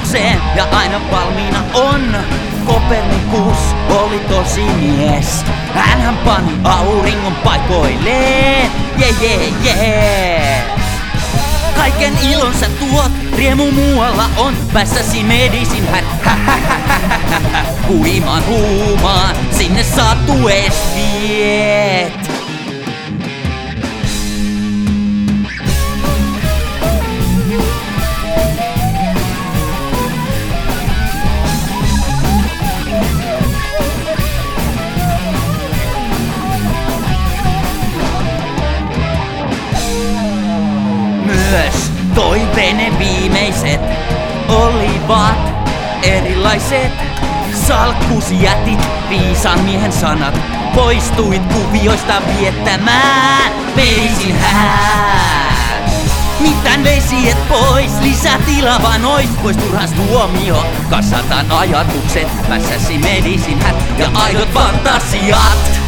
palvelukseen ja aina valmiina on. Kopernikus oli tosi mies. Hänhän pani auringon paikoilleen. Kaiken ilon sä tuot, riemu muualla on. Päässäsi Medicine Hat. Huimaan huumaan, sinne saatu ees viet. Myös toiveenne viimeiset olivat erilaiset. Salkkusi jätit viisaan miehen sanat. Poistuit kuvioista viettämään Medicine Hat. Mitään vesi et pois, lisää tilaa vaan ois. Pois turhas tuomio, kassataan ajatukset. Päässäsi Medicine Hat ja aidot fantasiat.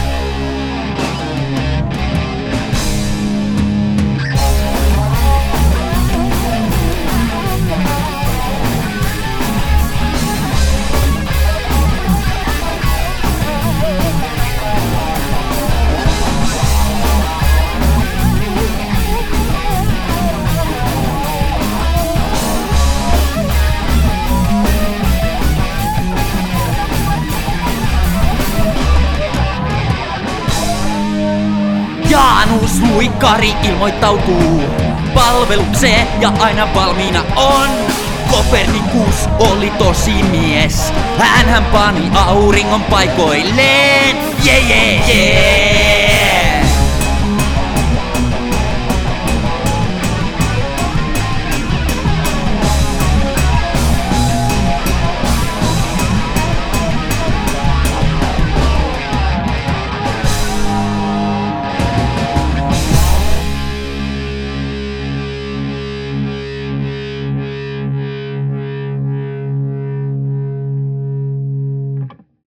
Janus Luikkari ilmoittautuu palvelukseen ja aina valmiina on. Kopernikus oli tosi mies. Hänhän pani auringon paikoilleen.